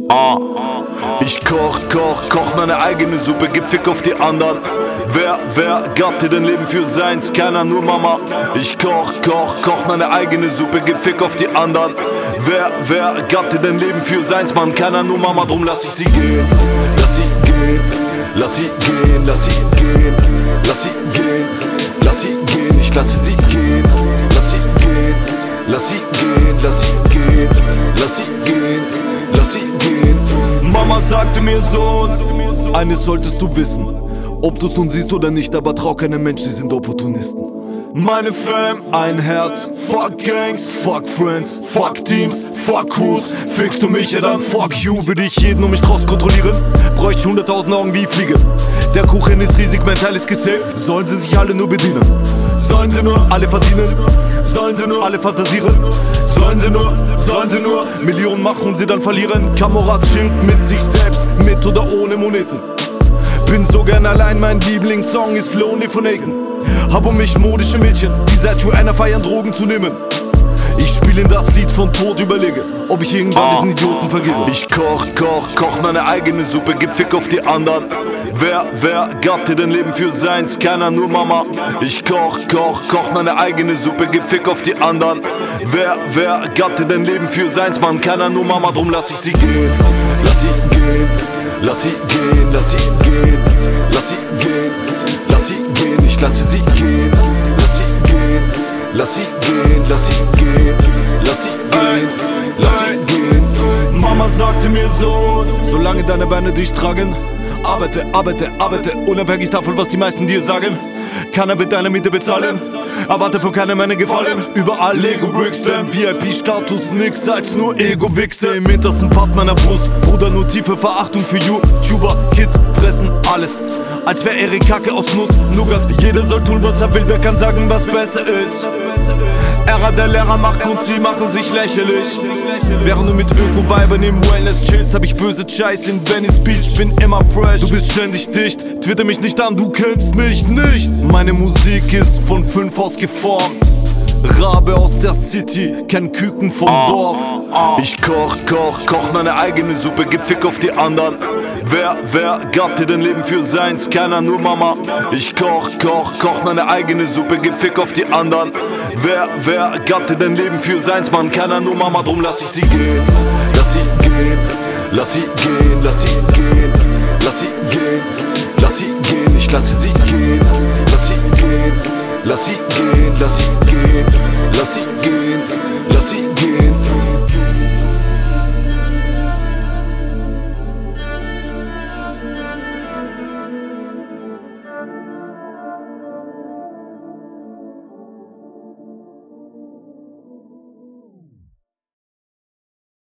Ich koch meine eigene Suppe, gib Fick auf die anderen. Wer gab dir dein Leben für seins? Keiner, nur Mama. Ich koch meine eigene Suppe, gib Fick auf die anderen. Wer gab dir dein Leben für seins? Mann, keiner, nur Mama, drum lass ich sie gehen. Lass sie gehen, lass sie gehen, lass sie gehen, lass sie gehen, lass sie gehen, ich lasse sie gehen. Lass sie gehen, lass sie gehen, lass sie gehen, lass sie gehen, lass sie gehen. Mama sagte mir, Sohn, eines solltest du wissen, ob du's nun siehst oder nicht, aber trau keinem Mensch, sie sind Opportunisten. Meine Fam, ein Herz, fuck Gangs, fuck Friends, fuck Teams, fuck Crews. Fickst du mich, ja dann fuck you. Würde ich jeden um mich draus kontrollieren, bräuchte ich 100.000 Augen wie Fliege. Der Kuchen ist riesig, mental ist gesaved. Sollen sie sich alle nur bedienen? Sollen sie nur alle verdienen? Sollen sie nur alle fantasieren? Sollen sie nur Millionen machen und sie dann verlieren? Kamerad chillt mit sich selbst, mit oder ohne Moneten. Bin so gern allein, mein Lieblingssong ist Lonely von Aiken. Hab um mich modische Mädchen, die seit Joanna feiern, Drogen zu nehmen. Ich spiel in das Lied von Tod, überlege, ob ich irgendwann diesen Idioten vergebe. Ich koch meine eigene Suppe, gib Fick auf die anderen. Wer gab dir dein Leben für seins? Keiner, nur Mama. Ich koch meine eigene Suppe, gib Fick auf die anderen. Wer gab dir dein Leben für seins? Mann, keiner, nur Mama, drum lass ich sie gehen. Lass sie gehen, lass sie gehen, lass sie gehen, lass sie gehen, lass sie gehen, ich lasse sie gehen. Lass sie gehen, lass sie gehen, lass sie gehen, lass sie gehen, lass sie gehen. Mama sagte mir, Sohn, solange deine Beine dich tragen, arbeite, unabhängig davon, was die meisten dir sagen. Keiner wird deine Miete bezahlen, erwarte von keinem einen Gefallen. Überall Lego Bricks, denn VIP-Status nix als nur Ego-Wichse im hintersten Part meiner Brust. Bruder, nur tiefe Verachtung für YouTuber. Kids fressen alles, als wär ihre Kacke aus Nuss, Nougat. Jeder soll tun, was er will, wer kann sagen, was besser ist? Ära der Lehrer macht und sie machen sich lächerlich. Während du mit Öko-Weibern im Wellness chillst, hab ich böse Scheiß in Venice Beach, bin immer fresh. Du bist ständig dicht, twitter mich nicht an, du kennst mich nicht. Meine Musik ist von 5 aus geformt. Rabe aus der City, kenn Küken vom Dorf. Ich koch meine eigene Suppe, gib Fick auf die anderen. Wer gab dir dein Leben für seins? Keiner, nur Mama. Ich koch meine eigene Suppe, gib Fick auf die anderen. Wer gab dir dein Leben für seins? Mann, keiner, nur Mama, drum lass ich sie gehen. Lass sie gehen, lass sie gehen, lass sie gehen, lass sie gehen, lass sie gehen, ich lasse sie gehen. Lass sie gehen, lass sie gehen, lass sie gehen, lass sie gehen, lass sie gehen.